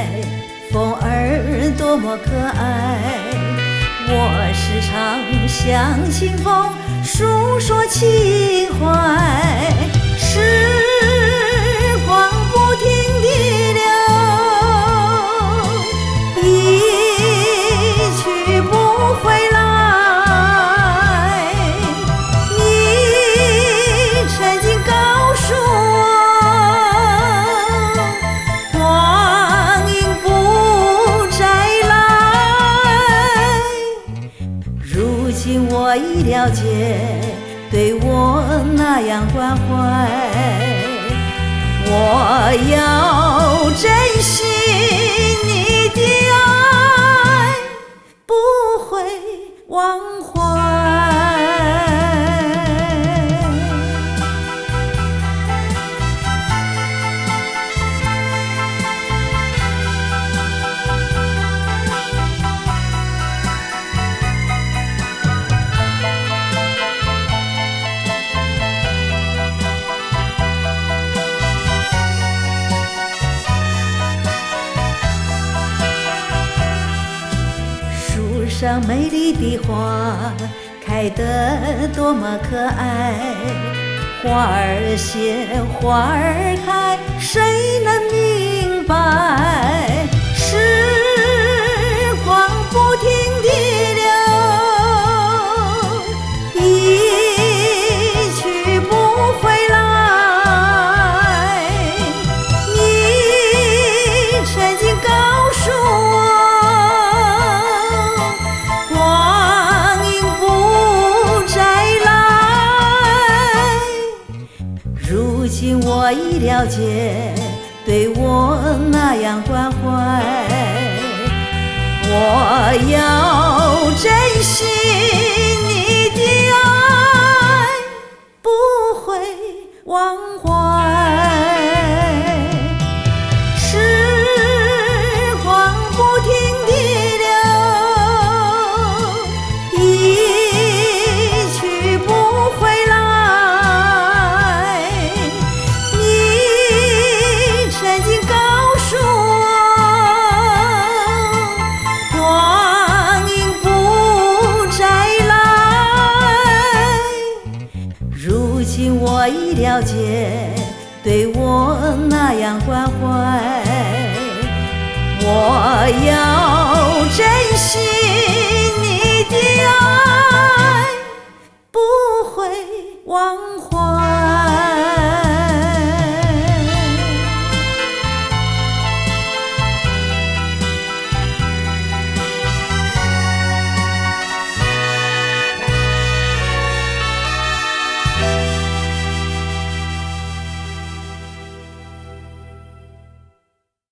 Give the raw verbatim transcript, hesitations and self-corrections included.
风儿多么可爱，我时常向清风诉说情怀。时光不停地流，一去不回来。你曾经告诉我，光阴不再来。如今我已了解，对我那样关怀，我要珍惜你的爱，不会忘怀。上美丽的花开得多么可爱，花儿谢花儿开，谁能明白？时光不停地流，一去不回来。你曾经告诉我，如今我已了解，对我那样关怀，我要珍惜你的爱，不会忘怀。时光不停地流，一去不回来。如今我已了解，对我那样关怀，我要珍惜你的爱，不会忘怀。